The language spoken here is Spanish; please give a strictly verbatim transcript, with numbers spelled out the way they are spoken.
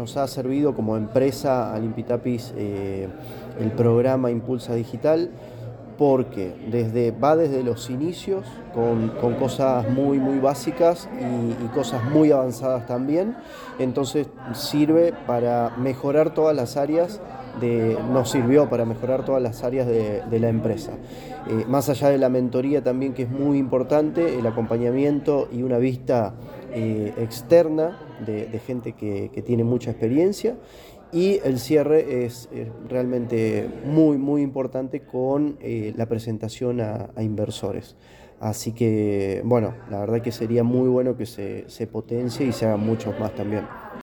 nos ha servido como empresa a Limpitapis eh, el programa Impulsa Digital, porque desde, va desde los inicios con, con cosas muy muy básicas y, y cosas muy avanzadas también. Entonces sirve para mejorar todas las áreas de, nos sirvió para mejorar todas las áreas de, de la empresa. Eh, más allá de la mentoría también, que es muy importante, el acompañamiento y una vista eh, externa de, de gente que, que tiene mucha experiencia. Y el cierre es, es realmente muy, muy importante con eh, la presentación a, a inversores. Así que, bueno, la verdad que sería muy bueno que se, se potencie y se hagan muchos más también.